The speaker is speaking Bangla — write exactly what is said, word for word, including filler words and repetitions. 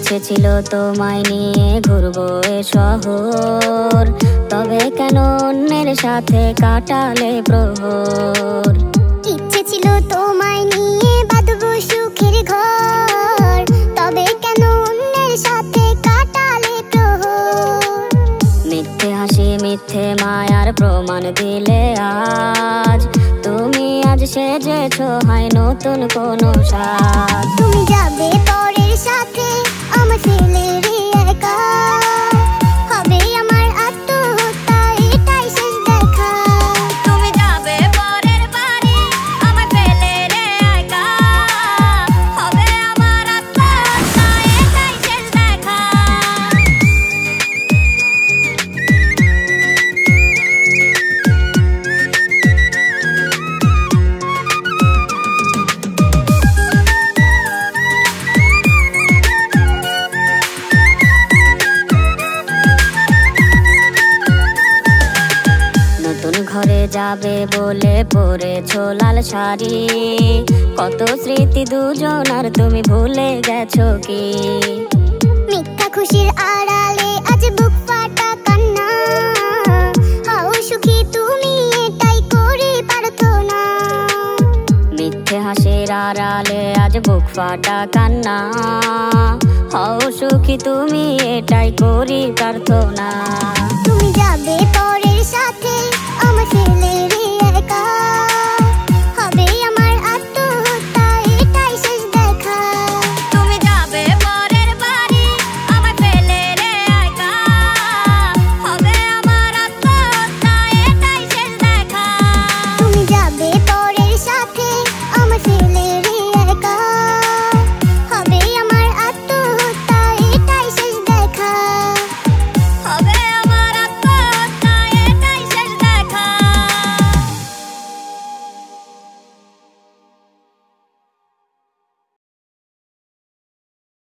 ইচ্ছে ছিল তোমায় নিয়ে ঘুরবো এ শহর, তবে কেন অন্যের সাথে কাটালে প্রহর। ইচ্ছে ছিল তোমায় নিয়ে বাঁধবো সুখের ঘর, তবে কেন অন্যের সাথে কাটালে প্রহর। মিথ্যে হাসি মিথ্যে মায়ার প্রমাণ দিলে আজ, তুমি আজ সেজেছো হয় নতুন কোনো সাজ। তুমি যাবে পরের সাথে আমার ফেলে রে একা, হবে আমার আত্মহত্যা এটাই শেষ দেখা। তুমি যাবে পরের বাড়ি আমার ফেলে রে একা, হবে আমার আত্মহত্যা এটাই শেষ দেখা। নতুন ঘরে যাবে বলে পরেছো লাল শাড়ি, কত স্মৃতি দুজনার তুমি ভুলে গেছো কি? মিথ্যা খুশির আড়ালে আজ বুক ফাটা কান্না, হাও সুখী তুমি এটাই করে পারতো না। মিথ্যে হাসির আড়ালে আজ বুক ফাটা কান্না, হও সুখী তুমি এটাই করি প্রার্থনা। তুমি যাবে পর